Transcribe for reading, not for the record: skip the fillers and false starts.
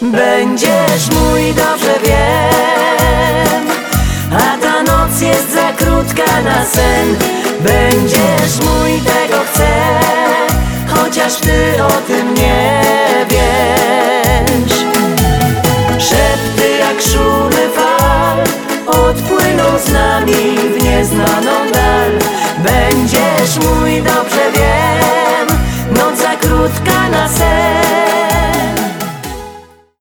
Będziesz mój, dobrze wiem, a ta noc jest za krótka na sen. Będziesz mój, tego chcę, chociaż ty o tym nie